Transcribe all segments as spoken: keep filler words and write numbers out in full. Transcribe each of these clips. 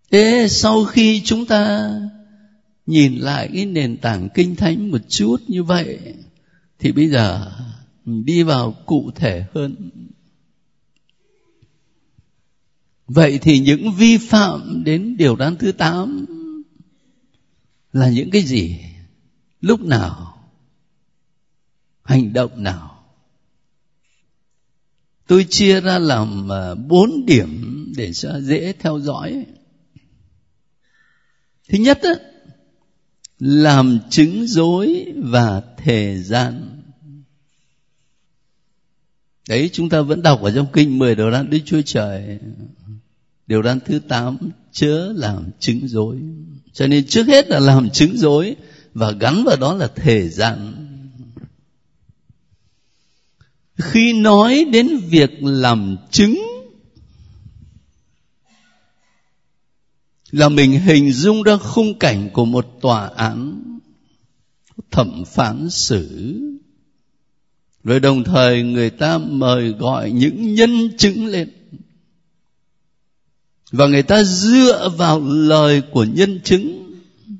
Thế sau khi chúng ta nhìn lại cái nền tảng Kinh Thánh một chút như vậy, thì bây giờ mình đi vào cụ thể hơn. Vậy thì những vi phạm đến điều răn thứ tám là những cái gì? Lúc nào? Hành động nào? Tôi chia ra làm bốn điểm để cho dễ theo dõi. Thứ nhất á, làm chứng dối và thề gian. Đấy, chúng ta vẫn đọc ở trong kinh mười điều răn Đức Chúa Trời. Điều răn thứ tám, chớ làm chứng dối. Cho nên trước hết là làm chứng dối, và gắn vào đó là thề gian. Khi nói đến việc làm chứng, là mình hình dung ra khung cảnh của một tòa án thẩm phán xử, rồi đồng thời người ta mời gọi những nhân chứng lên, và người ta dựa vào lời của nhân chứng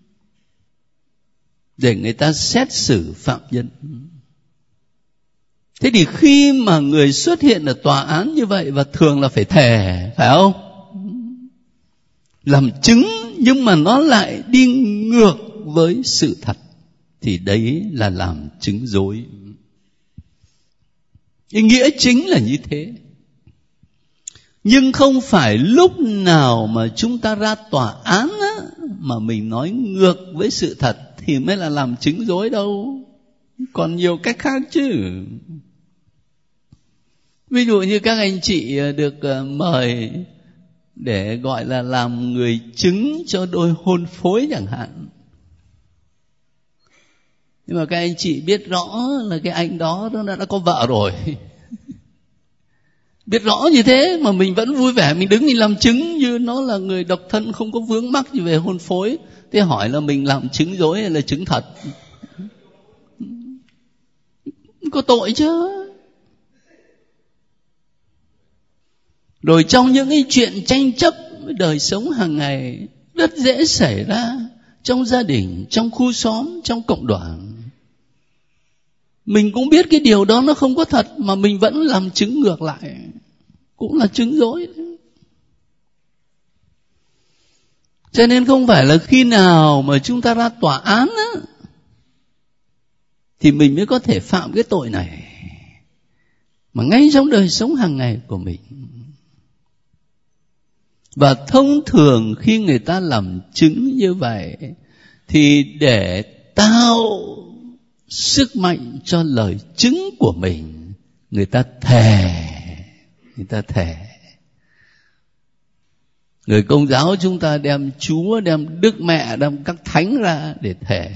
để người ta xét xử phạm nhân. Thế thì khi mà người xuất hiện ở tòa án như vậy, và thường là phải thề, phải không? Làm chứng nhưng mà nó lại đi ngược với sự thật, thì đấy là làm chứng dối. Ý nghĩa chính là như thế. Nhưng không phải lúc nào mà chúng ta ra tòa án á, mà mình nói ngược với sự thật thì mới là làm chứng dối đâu. Còn nhiều cách khác chứ. Ví dụ như các anh chị được mời để gọi là làm người chứng cho đôi hôn phối chẳng hạn. Nhưng mà các anh chị biết rõ là cái anh đó nó đã có vợ rồi. Biết rõ như thế mà mình vẫn vui vẻ, mình đứng mình làm chứng như nó là người độc thân, không có vướng mắc gì về hôn phối. Thế hỏi là mình làm chứng dối hay là chứng thật? Có tội chứ. Rồi trong những cái chuyện tranh chấp đời sống hàng ngày rất dễ xảy ra, trong gia đình, trong khu xóm, trong cộng đoàn. Mình cũng biết cái điều đó nó không có thật, mà mình vẫn làm chứng ngược lại, cũng là chứng dối. Cho nên không phải là khi nào mà chúng ta ra tòa án á, thì mình mới có thể phạm cái tội này, mà ngay trong đời sống hàng ngày của mình. Và thông thường khi người ta làm chứng như vậy, thì để tạo sức mạnh cho lời chứng của mình, người ta thề, người ta thề. Người Công giáo chúng ta đem Chúa, đem Đức Mẹ, đem các thánh ra để thề.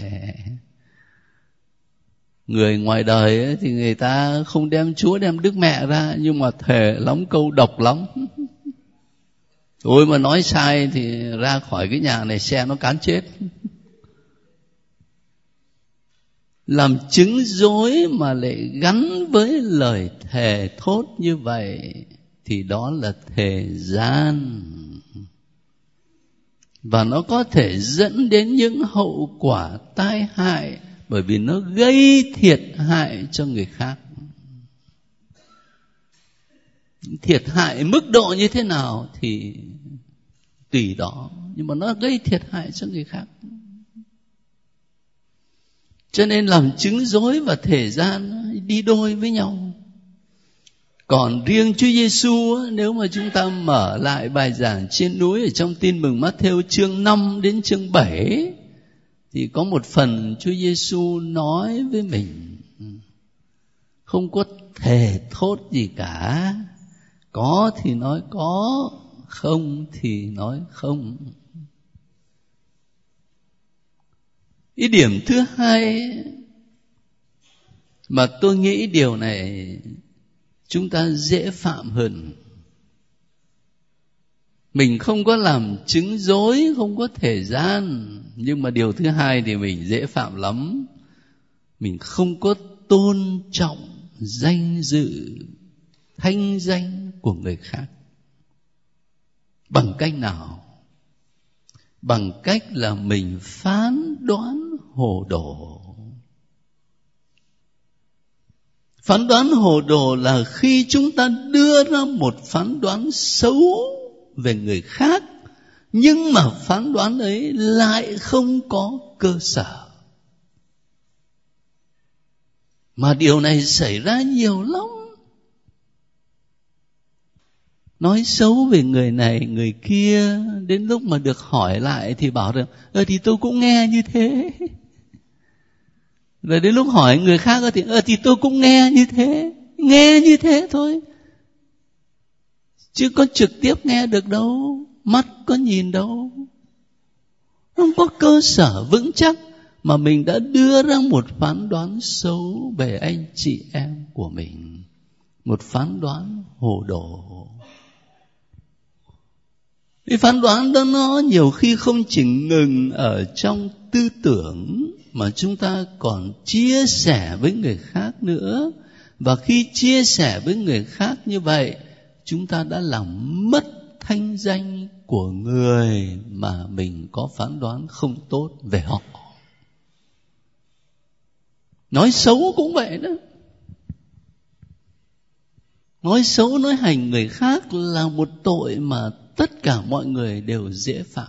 Người ngoài đời ấy, thì người ta không đem Chúa, đem Đức Mẹ ra, nhưng mà thề lắm câu độc lắm. Ôi mà nói sai thì ra khỏi cái nhà này xe nó cán chết. Làm chứng dối mà lại gắn với lời thề thốt như vậy thì đó là thề gian. Và nó có thể dẫn đến những hậu quả tai hại, bởi vì nó gây thiệt hại cho người khác. Thiệt hại mức độ như thế nào thì tùy đó, nhưng mà nó gây thiệt hại cho người khác. Cho nên làm chứng dối và thề gian đi đôi với nhau. Còn riêng Chúa Giêsu, nếu mà chúng ta mở lại bài giảng trên núi ở trong Tin mừng Mát-thêu chương năm đến chương bảy, thì có một phần Chúa Giêsu nói với mình không có thề thốt gì cả. Có thì nói có, không thì nói không. Ý điểm thứ hai mà tôi nghĩ điều này chúng ta dễ phạm hơn. Mình không có làm chứng dối, không có thể gian, nhưng mà điều thứ hai thì mình dễ phạm lắm. Mình không có tôn trọng danh dự, thanh danh của người khác. Bằng cách nào? bằng cách là mình phán đoán hồ đồ. Phán đoán hồ đồ là khi chúng ta đưa ra một phán đoán xấu về người khác, nhưng mà phán đoán ấy lại không có cơ sở. Mà điều này xảy ra nhiều lắm. Nói xấu về người này, người kia, đến lúc mà được hỏi lại thì bảo rằng ờ thì tôi cũng nghe như thế. Rồi đến lúc hỏi người khác thì ờ thì tôi cũng nghe như thế. Nghe như thế thôi, chứ có trực tiếp nghe được đâu, mắt có nhìn đâu. Không có cơ sở vững chắc mà mình đã đưa ra một phán đoán xấu về anh chị em của mình. Một phán đoán hồ đồ. Cái phán đoán đó nó nhiều khi không chỉ ngừng ở trong tư tưởng, mà chúng ta còn chia sẻ với người khác nữa. Và khi chia sẻ với người khác như vậy, chúng ta đã làm mất thanh danh của người mà mình có phán đoán không tốt về họ. Nói xấu cũng vậy đó. Nói xấu, nói hành người khác là một tội mà tất cả mọi người đều dễ phạm.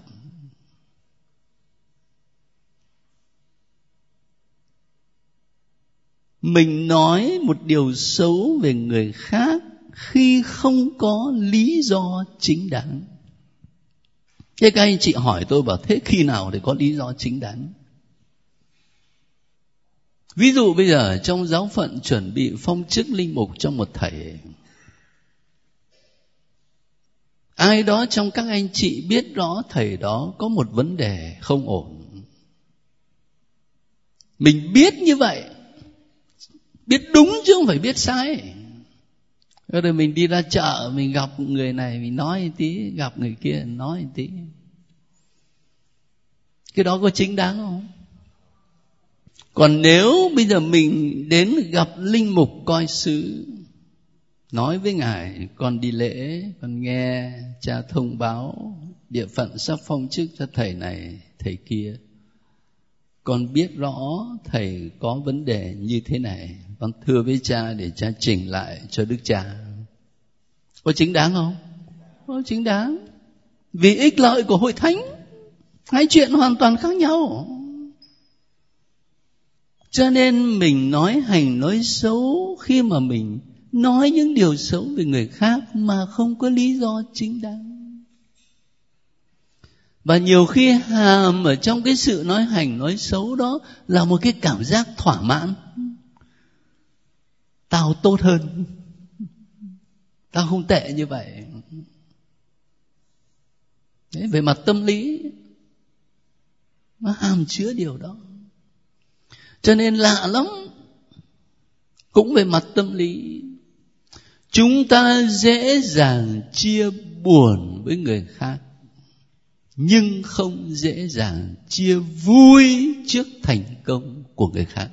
Mình nói một điều xấu về người khác khi không có lý do chính đáng. Thế các anh chị hỏi tôi bảo thế khi nào để có lý do chính đáng? Ví dụ bây giờ trong giáo phận chuẩn bị phong chức linh mục cho một thầy, ai đó trong các anh chị biết rõ thầy đó có một vấn đề không ổn. Mình biết như vậy, biết đúng chứ không phải biết sai. Rồi mình đi ra chợ, mình gặp người này mình nói một tí, gặp người kia nói một tí. Cái đó có chính đáng không? Còn nếu bây giờ mình đến gặp linh mục coi xứ, nói với ngài con đi lễ, con nghe cha thông báo địa phận sắp phong chức cho thầy này thầy kia, con biết rõ thầy có vấn đề như thế này, con thưa với cha để cha chỉnh lại cho đức cha. Có chính đáng không? Có chính đáng. Vì ích lợi của hội thánh, hai chuyện hoàn toàn khác nhau. Cho nên mình nói hành nói xấu khi mà mình nói những điều xấu về người khác mà không có lý do chính đáng. Và nhiều khi hàm ở trong cái sự nói hành nói xấu đó là một cái cảm giác thỏa mãn. Tao tốt hơn, tao không tệ như vậy. Đấy, về mặt tâm lý nó hàm chứa điều đó. Cho nên lạ lắm. Cũng về mặt tâm lý, chúng ta dễ dàng chia buồn với người khác, nhưng không dễ dàng chia vui trước thành công của người khác.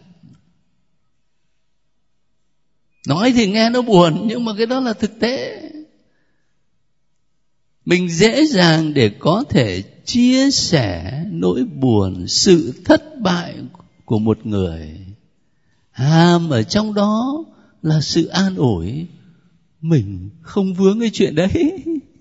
Nói thì nghe nó buồn, nhưng mà cái đó là thực tế. Mình dễ dàng để có thể chia sẻ nỗi buồn, sự thất bại của một người. Hàm ở trong đó là sự an ủi. Mình không vướng cái chuyện đấy.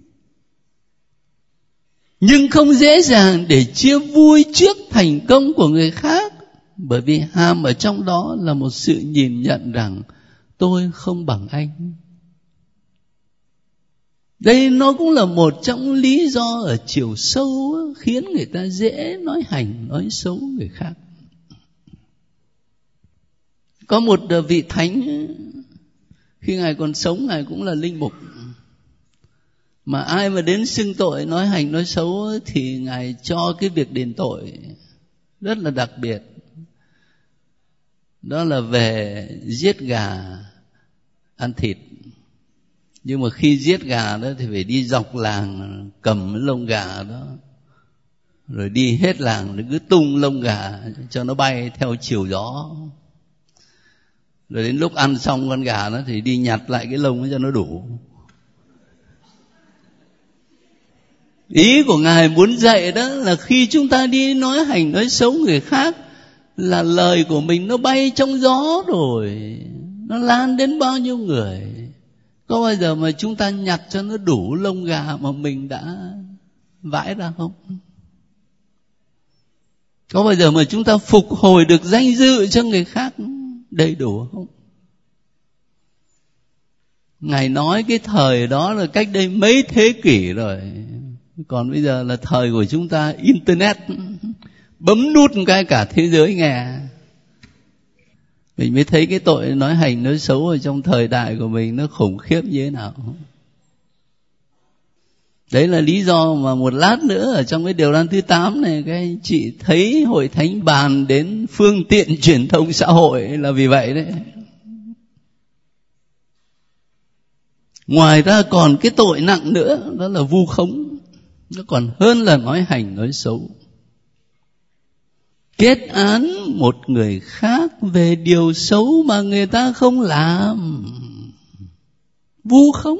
Nhưng không dễ dàng để chia vui trước thành công của người khác. Bởi vì hàm ở trong đó là một sự nhìn nhận rằng tôi không bằng anh. Đây nó cũng là một trong lý do ở chiều sâu khiến người ta dễ nói hành, nói xấu người khác. Có một vị thánh, khi ngài còn sống ngài cũng là linh mục, mà ai mà đến xưng tội nói hành nói xấu thì ngài cho cái việc đền tội rất là đặc biệt. Đó là về giết gà ăn thịt. Nhưng mà khi giết gà đó thì phải đi dọc làng cầm lông gà đó, rồi đi hết làng rồi cứ tung lông gà cho nó bay theo chiều gió. Rồi đến lúc ăn xong con gà nó thì đi nhặt lại cái lông cho nó đủ. Ý của Ngài muốn dạy đó là khi chúng ta đi nói hành nói xấu người khác là lời của mình nó bay trong gió rồi, nó lan đến bao nhiêu người. Có bao giờ mà chúng ta nhặt cho nó đủ lông gà mà mình đã vãi ra không? Có bao giờ mà chúng ta phục hồi được danh dự cho người khác đầy đủ không? Ngài nói cái thời đó là cách đây mấy thế kỷ rồi. Còn bây giờ là thời của chúng ta internet, bấm nút một cái cả thế giới nghe. Mình mới thấy cái tội nói hành nói xấu ở trong thời đại của mình nó khủng khiếp như thế nào. Đấy là lý do mà một lát nữa ở trong cái điều răn thứ tám này các anh chị thấy Hội Thánh bàn đến phương tiện truyền thông xã hội là vì vậy đấy. Ngoài ra còn cái tội nặng nữa, đó là vu khống. Nó còn hơn là nói hành nói xấu. Kết án một người khác về điều xấu mà người ta không làm. Vu khống.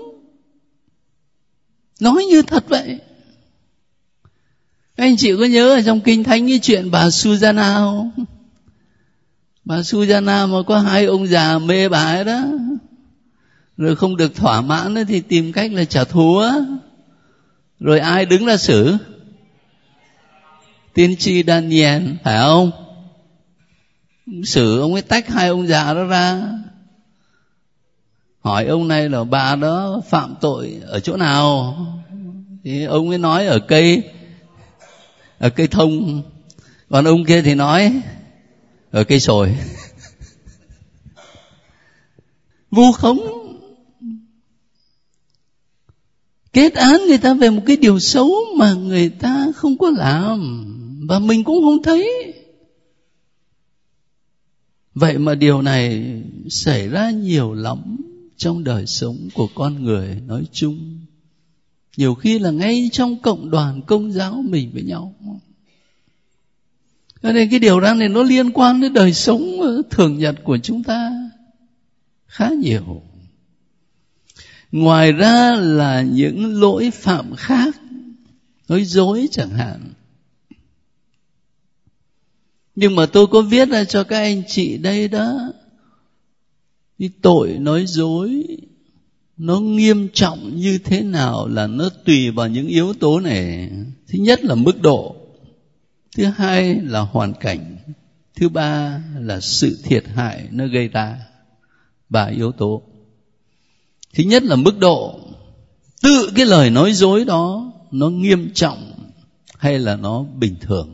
Nói như thật vậy. Anh chị có nhớ ở trong Kinh Thánh cái chuyện bà Susanna không? Bà Susanna mà có hai ông già mê bà ấy đó, rồi không được thỏa mãn đó, thì tìm cách là trả thù á. Rồi ai đứng ra xử? Tiên tri Daniel, phải không? Xử ông ấy tách hai ông già đó ra, hỏi ông này là bà đó phạm tội ở chỗ nào, thì ông ấy nói ở cây ở cây thông, còn ông kia thì nói ở cây sồi. Vu khống. Kết án người ta về một cái điều xấu mà người ta không có làm, và mình cũng không thấy. Vậy mà điều này xảy ra nhiều lắm trong đời sống của con người nói chung. Nhiều khi là ngay trong cộng đoàn công giáo mình với nhau. Cho nên cái điều đó này nó liên quan đến đời sống thường nhật của chúng ta khá nhiều. Ngoài ra là những lỗi phạm khác, nói dối chẳng hạn. Nhưng mà tôi có viết ra cho các anh chị đây đó, cái tội nói dối nó nghiêm trọng như thế nào là nó tùy vào những yếu tố này. Thứ nhất là mức độ, thứ hai là hoàn cảnh, thứ ba là sự thiệt hại nó gây ra. Ba yếu tố. Thứ nhất là mức độ, tự cái lời nói dối đó nó nghiêm trọng hay là nó bình thường.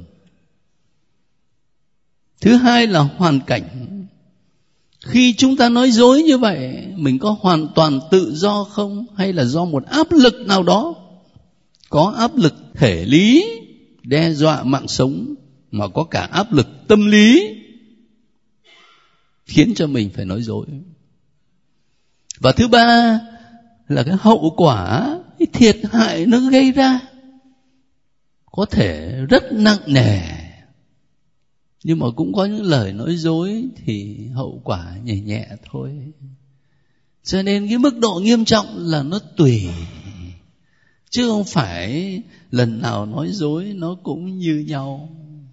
Thứ hai là hoàn cảnh. Khi chúng ta nói dối như vậy, mình có hoàn toàn tự do không, hay là do một áp lực nào đó? Có áp lực thể lý đe dọa mạng sống, mà có cả áp lực tâm lý khiến cho mình phải nói dối. Và thứ ba là cái hậu quả, cái thiệt hại nó gây ra có thể rất nặng nề. Nhưng mà cũng có những lời nói dối thì hậu quả nhẹ nhẹ thôi. Cho nên cái mức độ nghiêm trọng là nó tùy, chứ không phải lần nào nói dối nó cũng như nhau.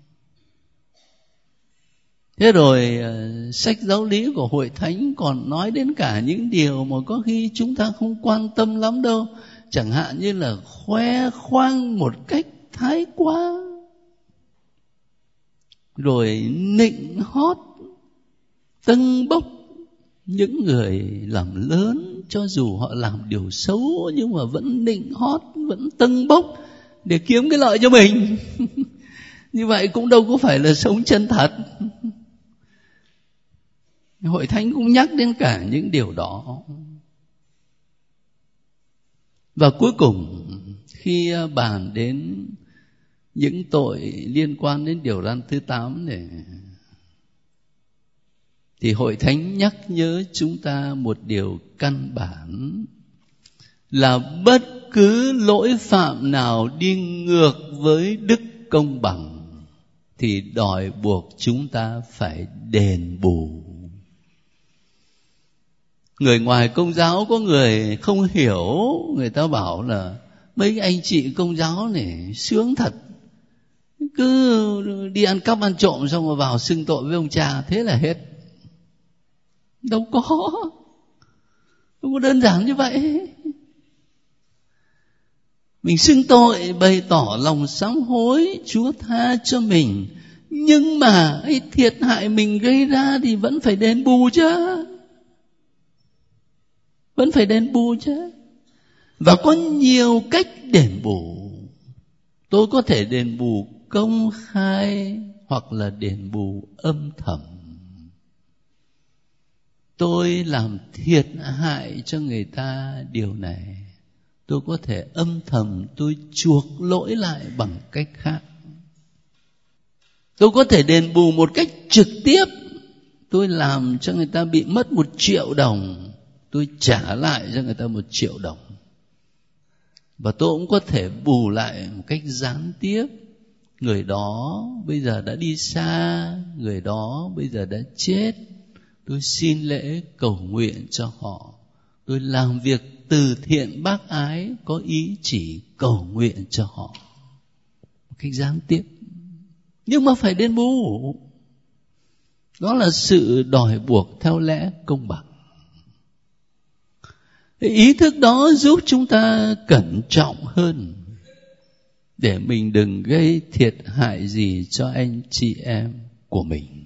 Thế rồi sách giáo lý của Hội Thánh còn nói đến cả những điều mà có khi chúng ta không quan tâm lắm đâu. Chẳng hạn như là khoe khoang một cách thái quá, rồi nịnh hót, tâng bốc những người làm lớn, cho dù họ làm điều xấu nhưng mà vẫn nịnh hót, vẫn tâng bốc để kiếm cái lợi cho mình. Như vậy cũng đâu có phải là sống chân thật. Hội Thánh cũng nhắc đến cả những điều đó. Và cuối cùng, khi bàn đến những tội liên quan đến điều răn thứ tám này, thì Hội Thánh nhắc nhớ chúng ta một điều căn bản là bất cứ lỗi phạm nào đi ngược với đức công bằng thì đòi buộc chúng ta phải đền bù. Người ngoài Công giáo có người không hiểu, người ta bảo là mấy anh chị công giáo này sướng thật, cứ đi ăn cắp ăn trộm xong rồi vào xưng tội với ông cha, thế là hết. Đâu có, không có đơn giản như vậy. Mình xưng tội, bày tỏ lòng sám hối, Chúa tha cho mình, nhưng mà cái thiệt hại mình gây ra thì vẫn phải đền bù chứ, vẫn phải đền bù chứ. Và có nhiều cách đền bù. Tôi có thể đền bù công khai hoặc là đền bù âm thầm. Tôi làm thiệt hại cho người ta điều này, tôi có thể âm thầm tôi chuộc lỗi lại bằng cách khác. Tôi có thể đền bù một cách trực tiếp. Tôi làm cho người ta bị mất một triệu đồng, tôi trả lại cho người ta một triệu đồng. Và tôi cũng có thể bù lại một cách gián tiếp. Người đó bây giờ đã đi xa, người đó bây giờ đã chết, tôi xin lễ cầu nguyện cho họ. Tôi làm việc từ thiện bác ái, có ý chỉ cầu nguyện cho họ một cách gián tiếp. Nhưng mà phải đền bù. Đó là sự đòi buộc theo lẽ công bằng. Ý thức đó giúp chúng ta cẩn trọng hơn, để mình đừng gây thiệt hại gì cho anh chị em của mình.